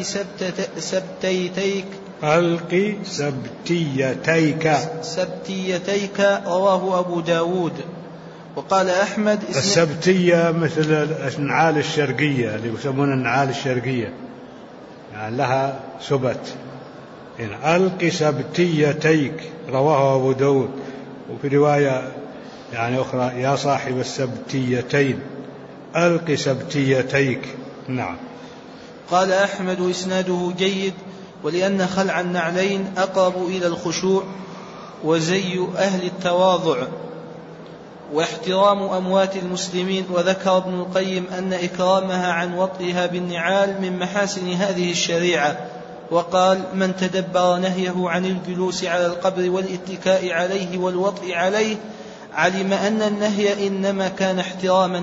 سبتيتيك، رواه أبو داود. وقال أحمد السبتية مثل النعال الشرقية اللي يسمون النعال الشرقية، لها سبت. ألق سبتيتيك، رواه أبو داود. وفي رواية أخرى يا صاحب السبتيتين ألق سبتيتيك. نعم. قال أحمد إسناده جيد، ولأن خلع النعلين أقرب إلى الخشوع وزي أهل التواضع واحترام أموات المسلمين. وذكر ابن القيم أن إكرامها عن وطئها بالنعال من محاسن هذه الشريعة، وقال من تدبر نهيه عن الجلوس على القبر والاتكاء عليه والوطئ عليه علم أن النهي إنما كان احتراما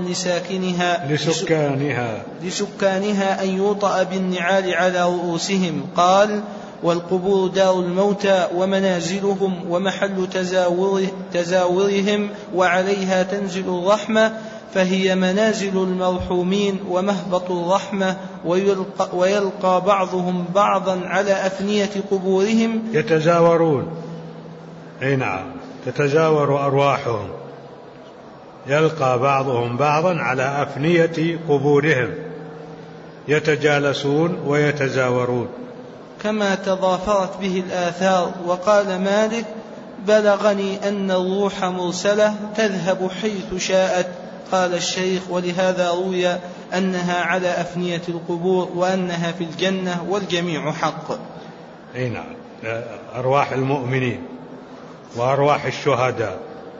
لسكانها أن يوطأ بالنعال على رؤوسهم. قال والقبور دار الموتى ومنازلهم ومحل تزاورهم، وعليها تنزل الرحمة، فهي منازل المرحومين ومهبط الرحمة، ويلقى بعضهم بعضا على أفنية قبورهم يتزاورون. نعم، تتزاور أرواحهم، يلقى بعضهم بعضا على أفنية قبورهم يتجالسون ويتزاورون. كما تضافرت به الآثار. وقال مالك: بلغني أن الروح مرسلة تذهب حيث شاءت. قال الشيخ: ولهذا روي أنها على أفنية القبور وأنها في الجنة والجميع حق. أي نعم، أرواح المؤمنين وأرواح الشهداء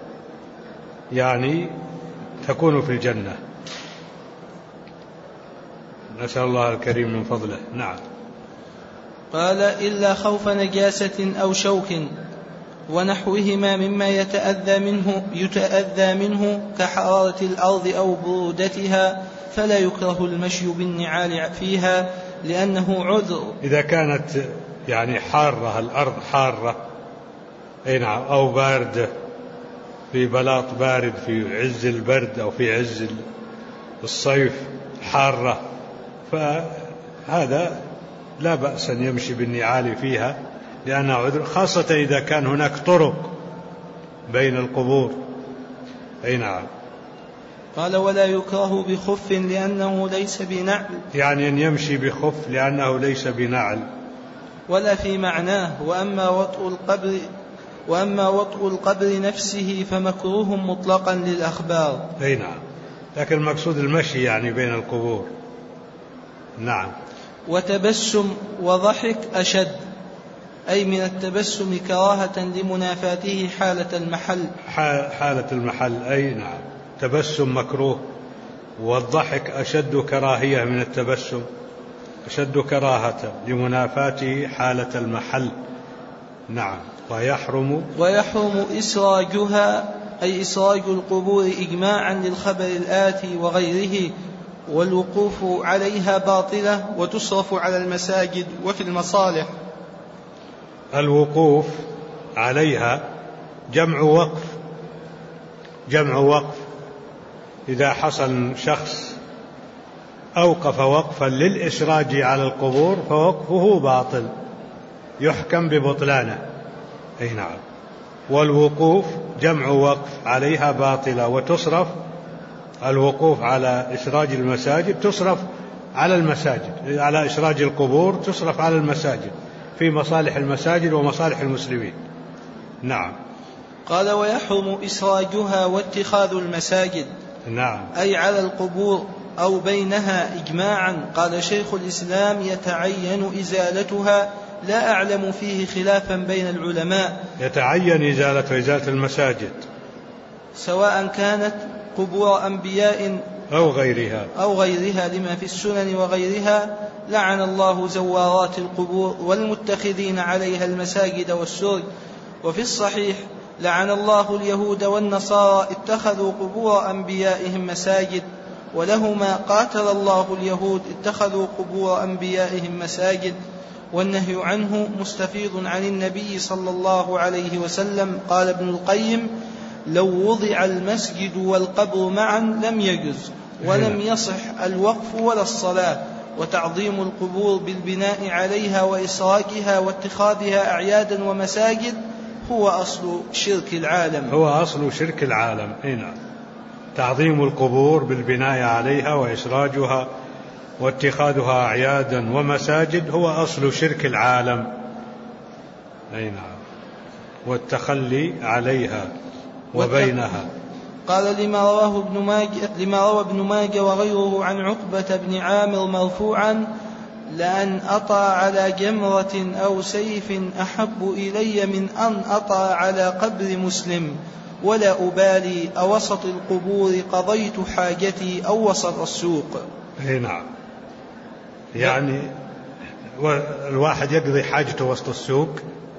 يعني تكون في الجنة، نسأل الله الكريم من فضله. نعم. قال: إلا خوف نجاسة أو شوك ونحوهما مما يتأذى منه كحرارة الأرض أو برودتها، فلا يكره المشي بالنعال فيها لأنه عذر. إذا كانت يعني حارة، الأرض حارة أي نعم، أو باردة، في بلاط بارد في عز البرد أو في عز الصيف حارة، فهذا لا بأس أن يمشي بالنعال فيها لأنها عذر، خاصة إذا كان هناك طرق بين القبور. أي نعم. قال: ولا يكره بخف لأنه ليس بنعل، يعني أن يمشي بخف لأنه ليس بنعل. ولا في معناه. وأما وطء القبر نفسه فمكروه مطلقا للأخبار. أي نعم، لكن المقصود المشي يعني بين القبور. نعم. وتبسم وضحك أشد، أي من التبسم كراهة لمنافاته حالة المحل. أي نعم، تبسم مكروه، والضحك أشد كراهية من التبسم، أشد كراهة لمنافاته حالة المحل. نعم. ويحرم إسراجها، أي إسراج القبور إجماعا للخبر الآتي وغيره، والوقوف عليها باطلة وتصرف على المساجد وفي المصالح. الوقوف عليها جمع وقف. إذا حصل شخص أوقف وقفا للإسراج على القبور فوقفه باطل، يحكم ببطلانه. أي نعم. والوقوف جمع وقف عليها باطلة، وتصرف الوقوف على إسراج المساجد تصرف على المساجد، على إسراج القبور تصرف على المساجد في مصالح المساجد ومصالح المسلمين. نعم. قال: ويحرم إسراجها واتخاذ المساجد. نعم. أي على القبور أو بينها إجماعا. قال شيخ الإسلام: يتعين إزالتها، لا أعلم فيه خلافا بين العلماء. يتعين إزالة المساجد سواء كانت قبور أنبياء أو غيرها لما في السنن وغيرها. لعن الله زوارات القبور والمتخذين عليها المساجد والسرج. وفي الصحيح: لعن الله اليهود والنصارى اتخذوا قبور أنبيائهم مساجد. ولهما: قاتل الله اليهود اتخذوا قبور أنبيائهم مساجد. والنهي عنه مستفيض عن النبي صلى الله عليه وسلم. قال ابن القيم: لو وضع المسجد والقبر معا لم يجز، ولم يصح الوقف ولا الصلاة. وتعظيم القبور بالبناء عليها وإسراجها واتخاذها أعيادا ومساجد هو أصل شرك العالم. هنا تعظيم القبور بالبناء عليها وإسراجها واتخاذها أعيادا ومساجد هو أصل شرك العالم. أي نعم. والتخلي عليها وبينها. قال: لما روى ابن ماجه وغيره عن عقبة بن عامر مرفوعا: لأن أطأ على جمرة أو سيف أحب إلي من أن أطأ على قبر مسلم، ولا أبالي أوسط القبور قضيت حاجتي أو وسط السوق. نعم. يعني الواحد يقضي حاجته وسط السوق،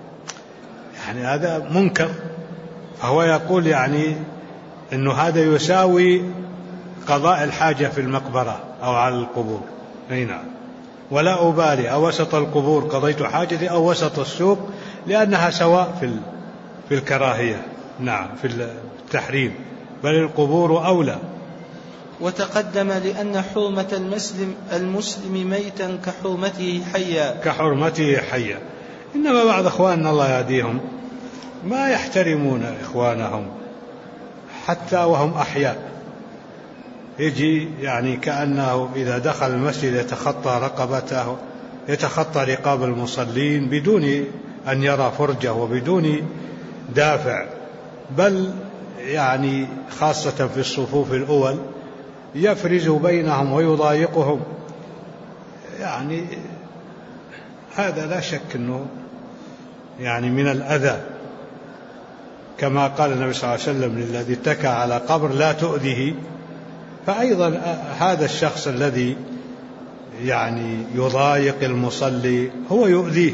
يعني هذا منكر. فهو يقول يعني أنه هذا يساوي قضاء الحاجة في المقبرة أو على القبور. نعم. ولا أبالي أوسط القبور قضيت حاجتي أو وسط السوق، لأنها سواء في الكراهية. نعم. في التحريم، بل القبور أولى. وتقدم لأن حرمة المسلم ميتا كحرمته حيا. إنما بعض أخواننا الله يهديهم ما يحترمون إخوانهم حتى وهم أحياء. يجي يعني كأنه إذا دخل المسجد يتخطى رقبته، يتخطى رقاب المصلين بدون أن يرى فرجة وبدون دافع، بل يعني خاصة في الصفوف الأول يفرز بينهم ويضايقهم. يعني هذا لا شك أنه يعني من الأذى، كما قال النبي صلى الله عليه وسلم للذي اتكى على قبر لا تؤذيه، فأيضا هذا الشخص الذي يعني يضايق المصلي هو يؤذيه.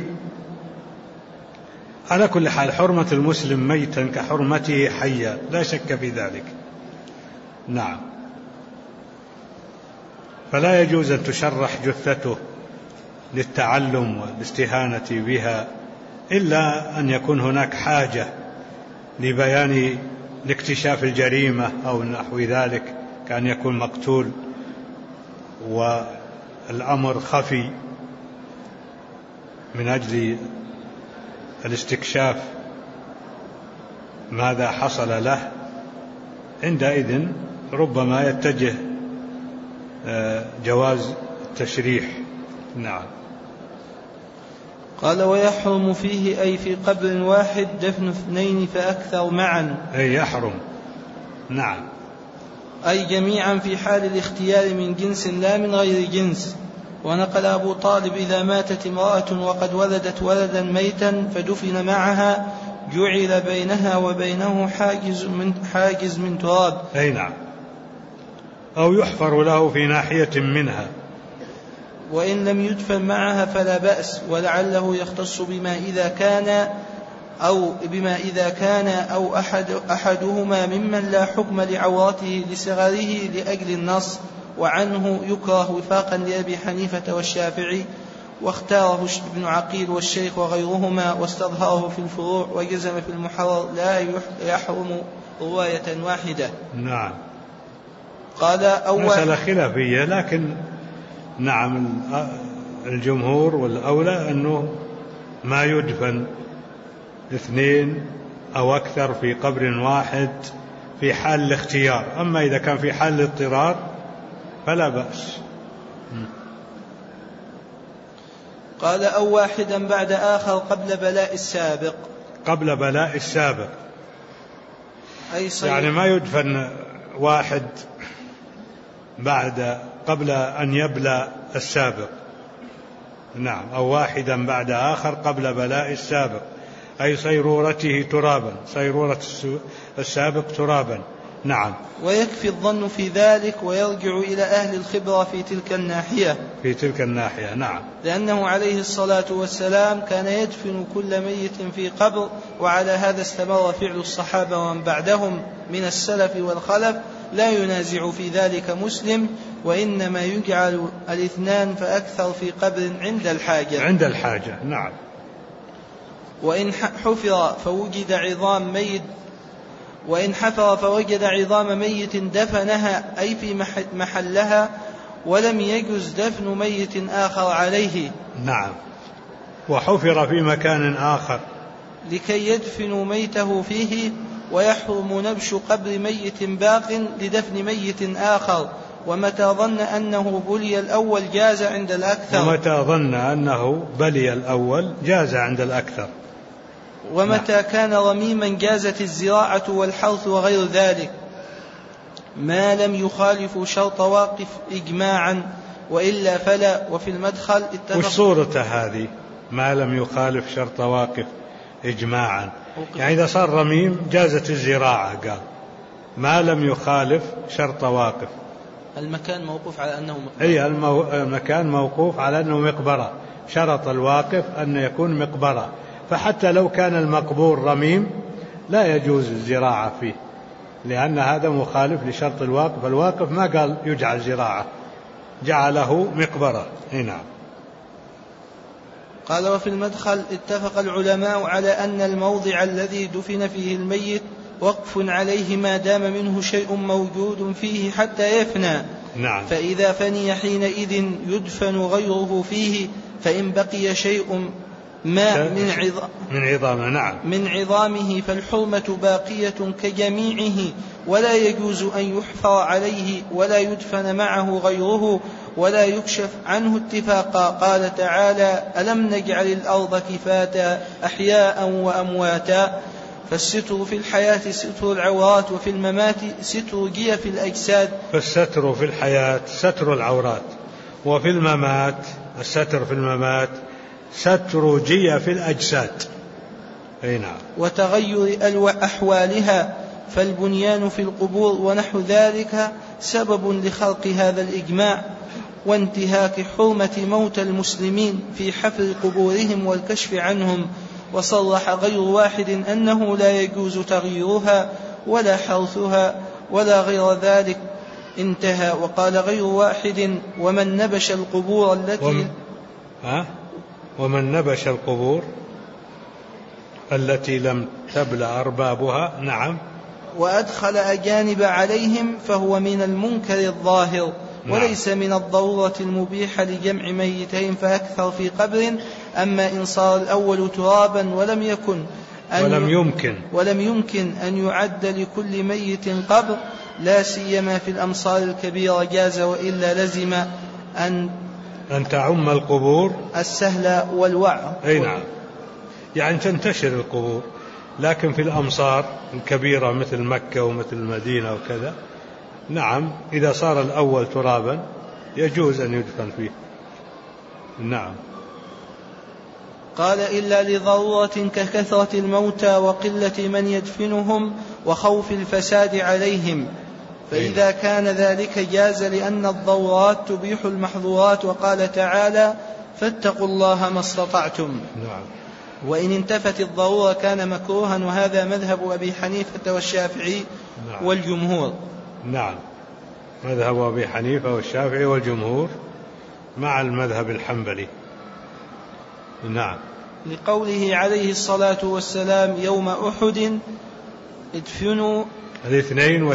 على كل حال حرمة المسلم ميتا كحرمته حيا، لا شك في ذلك. نعم. فلا يجوز أن تشرح جثته للتعلم والاستهانة بها، إلا أن يكون هناك حاجة لبيان لاكتشاف الجريمة أو نحو ذلك، كان يكون مقتول والأمر خفي من أجل الاستكشاف ماذا حصل له، عندئذ ربما يتجه جواز التشريح. نعم. قال ويحرم فيه أي في قبر واحد دفن اثنين فأكثر معا، أي يحرم. نعم. أي جميعا في حال الاختيار من جنس لا من غير جنس. ونقل أبو طالب إذا ماتت امرأة وقد ولدت ولدا ميتا فدفن معها جعل بينها وبينه حاجز من تراب. أي نعم. أو يحفر له في ناحية منها. وإن لم يدفن معها فلا بأس، ولعله يختص بما إذا كان أو أحدهما ممن لا حكم لعورته لصغره لأجل النص، وعنه يكره وفاقا لأبي حنيفة والشافعي، واختاره ابن عقيل والشيخ وغيرهما، واستظهره في الفروع، وجزم في المحرر لا يحرم رواية واحدة. نعم. قال مسألة خلافية، لكن نعم الجمهور والأولى أنه ما يدفن اثنين أو أكثر في قبر واحد في حال الاختيار، أما إذا كان في حال الاضطرار فلا بأس. قال أو واحدا بعد آخر قبل بلاء السابق. قبل بلاء السابق يعني ما يدفن واحد قبل أن يبلى السابق. نعم. أو واحدا بعد آخر قبل بلاء السابق، أي صيرورته ترابا، صيرورة السابق ترابا. نعم. ويكفي الظن في ذلك، ويرجع إلى أهل الخبرة في تلك الناحية. نعم. لأنه عليه الصلاة والسلام كان يدفن كل ميت في قبر، وعلى هذا استمر فعل الصحابة ومن بعدهم من السلف والخلف، لا ينازع في ذلك مسلم، وإنما يجعل الاثنان فأكثر في قبر عند الحاجة. نعم. وإن حفر فوجد عظام ميت دفنها أي في محلها، ولم يجز دفن ميت آخر عليه. نعم. وحفر في مكان آخر لكي يدفنوا ميته فيه، ويحرم نبش قبر ميت باق لدفن ميت آخر، ومتى ظن أنه بلي الأول جاز عند الأكثر. ومتى كان رميما جازت الزراعة والحرث وغير ذلك، ما لم يخالف شرط واقف إجماعا، وإلا فلا. وفي المدخل وش صورة هذه ما لم يخالف شرط واقف إجماعا؟ يعني إذا صار رميم جازت الزراعة، قال ما لم يخالف شرط واقف. المكان موقوف على أنه مقبرة. أي المكان موقوف على أنه مقبرة، شرط الواقف أن يكون مقبرة، فحتى لو كان المقبور رميم لا يجوز الزراعة فيه، لأن هذا مخالف لشرط الواقف. الواقف ما قال يجعل زراعة، جعله مقبرة. نعم. قال وفي المدخل اتفق العلماء على أن الموضع الذي دفن فيه الميت وقف عليه ما دام منه شيء موجود فيه حتى يفنى. نعم. فإذا فني حينئذ يدفن غيره فيه، فإن بقي شيء ماء من عظامه فالحرمة باقية كجميعه، ولا يجوز أن يحفر عليه ولا يدفن معه غيره ولا يكشف عنه اتفاقا. قال تعالى: ألم نجعل الأرض كفاتا أحياء وأمواتا. فالستر في الحياة ستر العورات، وفي الممات ستر جيف الأجساد. فالستر في الحياة ستر العورات، وفي الممات الستر في الممات ستر جيف الأجساد. أي نعم. وتغير أحوالها، فالبنيان في القبور ونحو ذلك سبب لخلق هذا الإجماع وانتهاك حرمة موتى المسلمين في حفر قبورهم والكشف عنهم. وصرح غير واحد أنه لا يجوز تغييرها ولا حرثها ولا غير ذلك. انتهى. وقال غير واحد: ومن نبش القبور التي لم تبلى أربابها. نعم. وأدخل أجانب عليهم فهو من المنكر الظاهر. نعم. وليس من الضرورة المبيحة لجمع ميتين فأكثر في قبر. أما إن صار الأول ترابا ولم يمكن أن يعد لكل ميت قبر، لا سيما في الأمصار الكبيرة جاز، وإلا لزم أن تعم القبور السهل والوعر. أي نعم، يعني تنتشر القبور. لكن في الأمصار الكبيرة مثل مكة ومثل المدينة وكذا، نعم، إذا صار الأول ترابا يجوز أن يدفن فيه. نعم. قال: إلا لضرورة ككثرة الموتى وقلة من يدفنهم وخوف الفساد عليهم، فإذا كان ذلك جاز، لأن الضرورات تبيح المحظورات. وقال تعالى: فاتقوا الله ما استطعتم. نعم. وإن انتفت الضرورة كان مكروها، وهذا مذهب أبي حنيفة والشافعي. نعم. والجمهور. نعم، مذهب أبي حنيفة والشافعي والجمهور مع المذهب الحنبلي. نعم. لقوله عليه الصلاة والسلام يوم أحد: ادفنوا الاثنين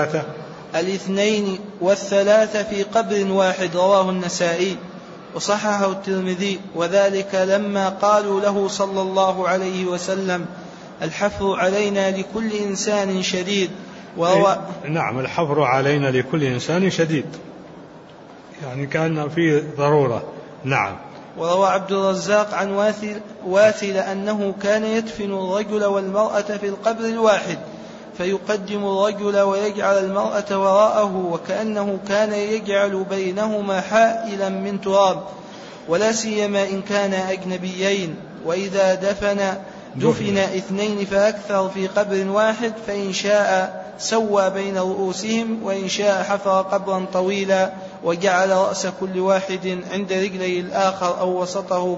والثلاثة في قبر واحد. رواه النسائي وصححه الترمذي. وذلك لما قالوا له صلى الله عليه وسلم: الحفر علينا لكل إنسان شديد. نعم، الحفر علينا لكل إنسان شديد، يعني كان فيه ضرورة. نعم. وروى عبد الرزاق عن واثل أنه كان يدفن الرجل والمرأة في القبر الواحد، فيقدم الرجل ويجعل المرأة وراءه، وكأنه كان يجعل بينهما حائلا من تراب، ولا سيما إن كان أجنبيين. وإذا دفن اثنين فأكثر في قبر واحد، فإن شاء سوى بين رؤوسهم، وإن شاء حفر قبرا طويلا وجعل رأس كل واحد عند رجلي الآخر أو وسطه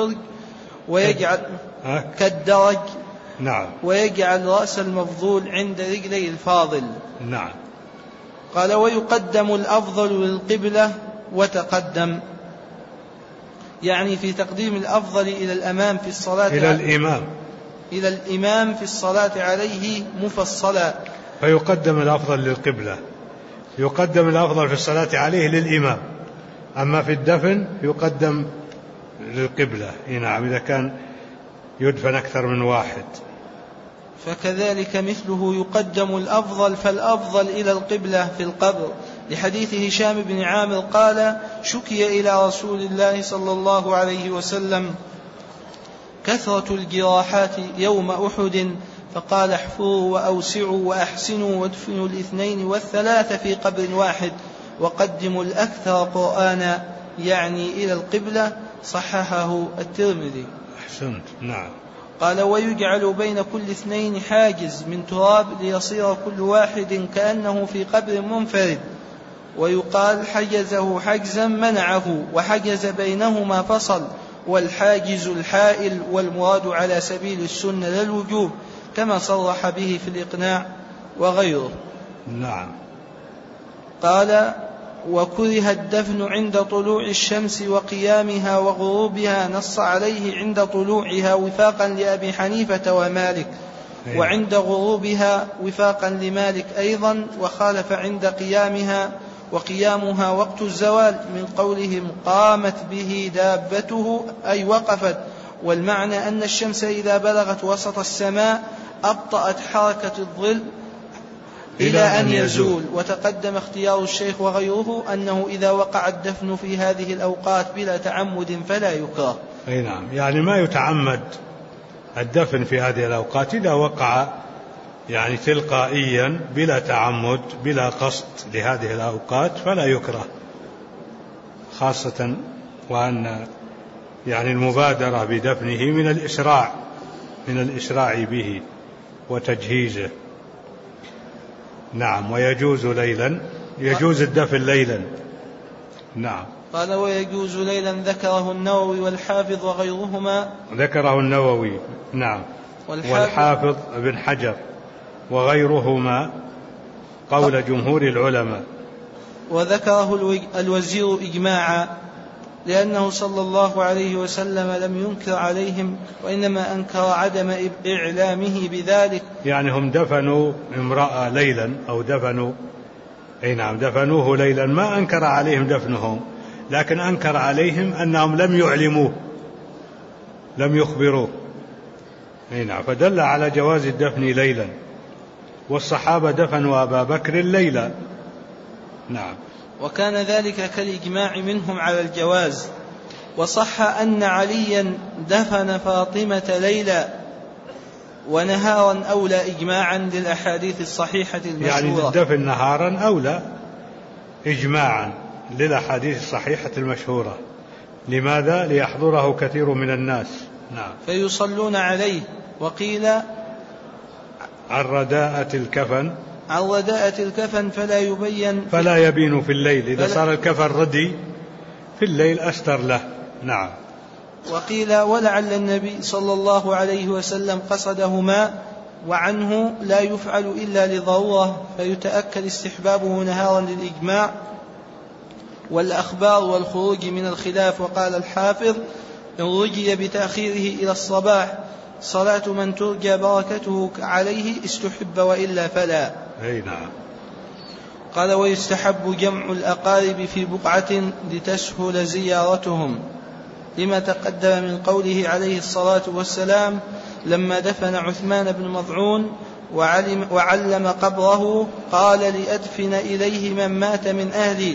كالدرج. نعم. ويجعل رأس المفضول عند رجلي الفاضل. نعم. قال: ويقدم الأفضل للقبلة. وتقدم يعني في تقديم الأفضل إلى الأمام في الصلاة إلى الإمام في الصلاة عليه مفصلا. فيقدم الأفضل للقبلة، يقدم الأفضل في الصلاة عليه للإمام، أما في الدفن يقدم للقبلة. نعم، إذا كان يدفن أكثر من واحد. فكذلك مثله يقدم الأفضل، فالأفضل إلى القبلة في القبر، لحديث هشام بن عامر قال: شكي إلى رسول الله صلى الله عليه وسلم كثرة الجراحات يوم أحد، فقال: احفروا وأوسعوا وأحسنوا وادفنوا الاثنين والثلاثة في قبر واحد، وقدموا الأكثر قرآنا، يعني إلى القبلة. صححه الترمذي. أحسنت. نعم. قال: ويجعل بين كل اثنين حاجز من تراب ليصير كل واحد كأنه في قبر منفرد، ويقال حجزه حجزا منعه، وحجز بينهما فصل، والحاجز الحائل، والمراد على سبيل السنة لا الوجوب، كما صرح به في الإقناع وغيره. نعم. قال: وكره الدفن عند طلوع الشمس وقيامها وغروبها، نص عليه عند طلوعها وفاقا لأبي حنيفة ومالك، وعند غروبها وفاقا لمالك أيضا، وخالف عند قيامها، وقيامها وقت الزوال، من قولهم قامت به دابته أي وقفت، والمعنى أن الشمس إذا بلغت وسط السماء أبطأت حركة الظل إلى أن يزول. وتقدم اختيار الشيخ وغيره أنه إذا وقع الدفن في هذه الأوقات بلا تعمد فلا يكره. أي نعم، يعني ما يتعمد الدفن في هذه الأوقات، إذا وقع يعني تلقائيا بلا تعمد بلا قصد لهذه الأوقات فلا يكره، خاصة وأن يعني المبادرة بدفنه من الإسراع به وتجهيزه. نعم. ويجوز ليلا، يجوز الدفن ليلا. نعم. قال ويجوز ليلا، ذكره النووي والحافظ وغيرهما. ذكره النووي نعم، والحافظ ابن حجر وغيرهما قول جمهور العلماء. وذكره الوزير إجماعا، لأنه صلى الله عليه وسلم لم ينكر عليهم، وإنما أنكر عدم إعلامه بذلك. يعني هم دفنوا امرأة ليلا أو دفنوه ليلا، ما أنكر عليهم دفنهم، لكن أنكر عليهم أنهم لم يعلموه، لم يخبروه. نعم. فدل على جواز الدفن ليلا، والصحابة دفنوا أبا بكر ليلا. نعم. وكان ذلك كالإجماع منهم على الجواز. وصح أن عليا دفن فاطمة ليلا ونهارا أولى إجماعا للأحاديث الصحيحة المشهورة. يعني الدفن نهارا أولى إجماعا للأحاديث الصحيحة المشهورة. لماذا؟ ليحضره كثير من الناس. نعم. فيصلون عليه. وقيل عن رداءة الكفن فلا يبين في الليل، إذا صار الكفن ردي في الليل أستر له. نعم. وقيل ولعل النبي صلى الله عليه وسلم قصدهما، وعنه لا يفعل إلا لضرورة، فيتأكد استحبابه نهارا للإجماع والأخبار والخروج من الخلاف. وقال الحافظ إن رجي بتأخيره إلى الصباح صلاة من ترجى بركته عليه استحب، وإلا فلا. نعم. قال ويستحب جمع الأقارب في بقعة لتسهل زيارتهم، لما تقدم من قوله عليه الصلاة والسلام لما دفن عثمان بن مظعون وعلم قبره قال لأدفن إليه من مات من أهلي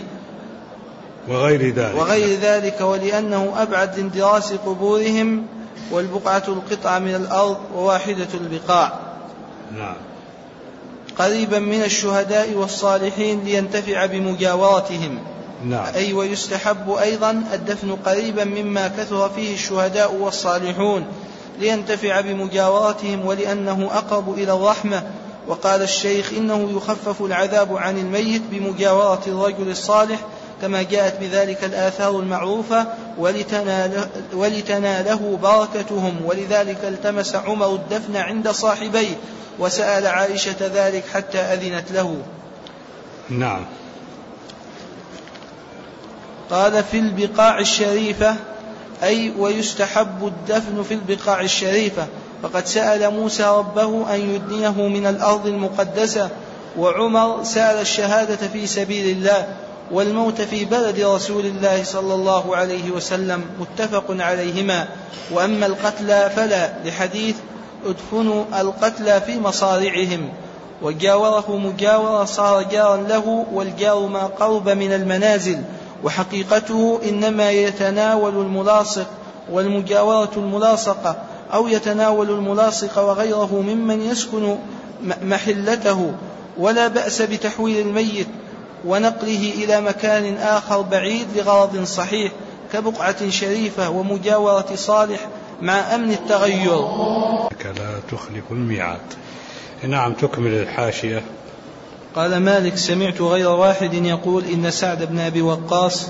وغير ذلك، ولأنه أبعد لاندراس قبورهم، والبقعة القطعة من الأرض وواحدة البقاع. نعم. قريبا من الشهداء والصالحين لينتفع بمجاورتهم. نعم. أي ويستحب أيضا الدفن قريبا مما كثر فيه الشهداء والصالحون لينتفع بمجاورتهم، ولأنه أقرب إلى الرحمة. وقال الشيخ إنه يخفف العذاب عن الميت بمجاورة الرجل الصالح، كما جاءت بذلك الآثار المعروفة، ولتناله بركتهم. ولذلك التمس عمر الدفن عند صاحبيه، وسأل عائشة ذلك حتى أذنت له. نعم. قال في البقاع الشريفة، أي ويستحب الدفن في البقاع الشريفة، فقد سأل موسى ربه أن يدنيه من الأرض المقدسة، وعمر سأل الشهادة في سبيل الله والموت في بلد رسول الله صلى الله عليه وسلم، متفق عليهما. وأما القتلى فلا، لحديث ادفنوا القتلى في مصارعهم، وجاوره مجاورة صار جارا له، والجار ما قرب من المنازل، وحقيقته إنما يتناول الملاصق، والمجاورة الملاصقة، أو يتناول الملاصق وغيره ممن يسكن محلته. ولا بأس بتحويل الميت ونقله إلى مكان آخر بعيد لغرض صحيح كبقعة شريفة ومجاورة صالح مع أمن التغير. لا تخلف الميعاد. نعم. تكمل الحاشية. قال مالك سمعت غير واحد يقول إن سعد بن أبي وقاص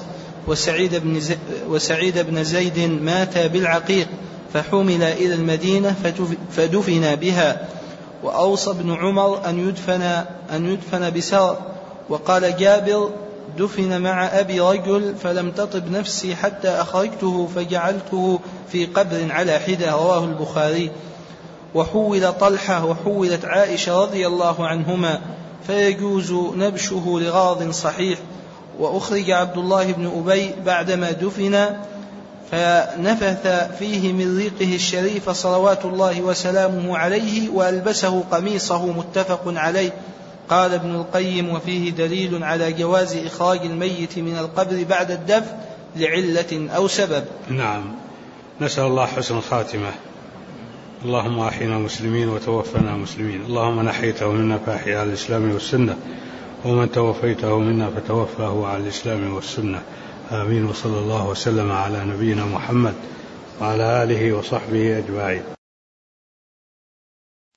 وسعيد بن زيد ماتا بالعقيق فحمل إلى المدينة فدفن بها. وأوصى ابن عمر أن يدفن بسرى. وقال جابر دفن مع أبي رجل فلم تطب نفسي حتى أخرجته فجعلته في قبر على حدة، رواه البخاري. وحول طلحة وحولت عائشة رضي الله عنهما، فيجوز نبشه لغرض صحيح. وأخرج عبد الله بن أبي بعدما دفن فنفث فيه من ريقه الشريف صلوات الله وسلامه عليه وألبسه قميصه، متفق عليه. قال ابن القيم: وفيه دليل على جواز إخراج الميت من القبر بعد الدفن لعلة أو سبب. نعم. نسأل الله حسن الخاتمة. اللهم أحينا مسلمين وتوفنا مسلمين. اللهم من أحييته منا فأحيا على الإسلام والسنة، ومن توفيته منا فتوفاه على الإسلام والسنة. آمين. وصلى الله وسلم على نبينا محمد وعلى آله وصحبه أجمعين.